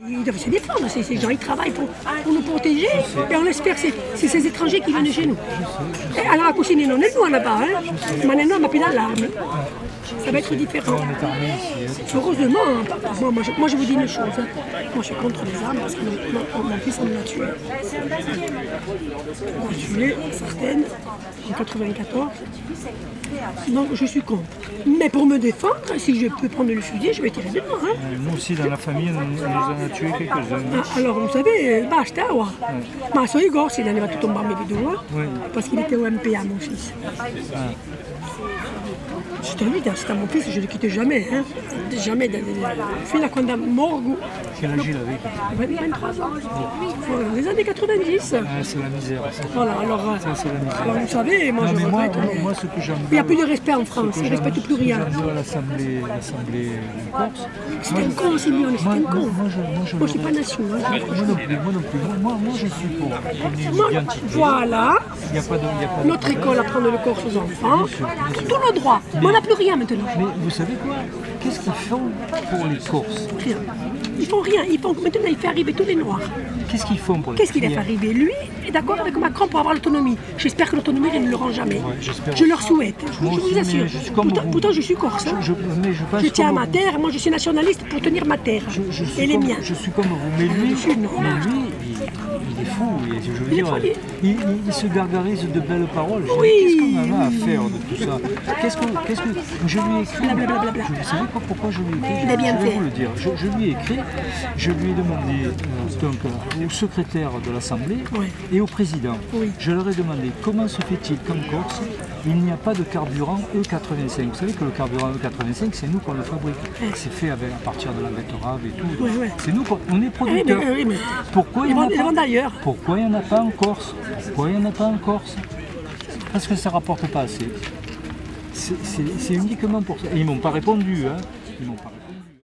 Ils doivent se défendre, ces gens, ils travaillent pour nous protéger et on espère que c'est ces étrangers qui viennent chez nous. Et alors, la cuisine non è buona là-bas, mais maintenant on n'a plus d'alarme. Ça va être différent. Heureusement, moi je vous dis une chose, moi je suis contre les armes parce que mon fils en a tué. On a tué certaines en 94, donc je suis contre. Mais pour me défendre, si je peux prendre le fusil, je vais tirer dedans. Nous aussi dans la famille, on nous en a tué quelques-uns. Alors vous savez, basta, ouais. Ma sono Igor, il arriva tutto un bambino vidéo, parce qu'il était au MPA, mon fils. C'était lui, c'était mon fils, je ne le quitte jamais. Hein. Jamais. Fino a quando morgo. Quel âge il avait 23 ans. Les années 90. C'est la misère. Ça. Voilà, alors vous savez, moi je regrette. Moi, ce que j'aime il n'y a plus de respect en France, ils ne respectent plus rien. L'Assemblée de Corse. C'est un con, Simeone, c'est un con. Moi je ne suis pas nation. Hein. Moi non plus. Moi je suis pour qu'on ait une identité. Voilà. Il y a pas de notre école apprend le corse aux enfants. Tous nos droits. Mais on n'a plus rien maintenant. Mais vous savez quoi? Qu'est-ce qu'ils font pour les Corses? Rien. Ils font rien. Maintenant, il fait arriver tous les Noirs. Qu'est-ce qu'ils font pour les Qu'est-ce qu'il a fait arriver? Lui est d'accord avec Macron pour avoir l'autonomie. J'espère que l'autonomie, ils ne l'auront jamais. Ouais, je leur souhaite. Je vous assure. Pourtant, je suis corse. Hein. Je tiens à ma terre. Moi, je suis nationaliste pour tenir ma terre. Et les miens. Je suis comme vous. Mais lui, il est fou. Je veux dire, il se gargarise de belles paroles. Qu'est-ce qu'on en a à faire de tout ça? Qu'est-ce que je lui ai écrit? Vous savez pas pourquoi je lui ai écrit? Je vais vous le dire. Je lui ai écrit. Je lui ai demandé donc au secrétaire de l'Assemblée et au président. Je leur ai demandé comment se fait-il qu'en Corse il n'y a pas de carburant E85. Vous savez que le carburant E85, c'est nous qu'on le fabrique. C'est fait à partir de la betterave et tout. C'est nous, on est producteurs. Pourquoi il n'y en a pas en Corse? Pourquoi il n'y en a pas en Corse? Parce que ça ne rapporte pas assez. C'est uniquement pour ça. Et ils ne m'ont pas répondu. Hein. Ils m'ont pas répondu.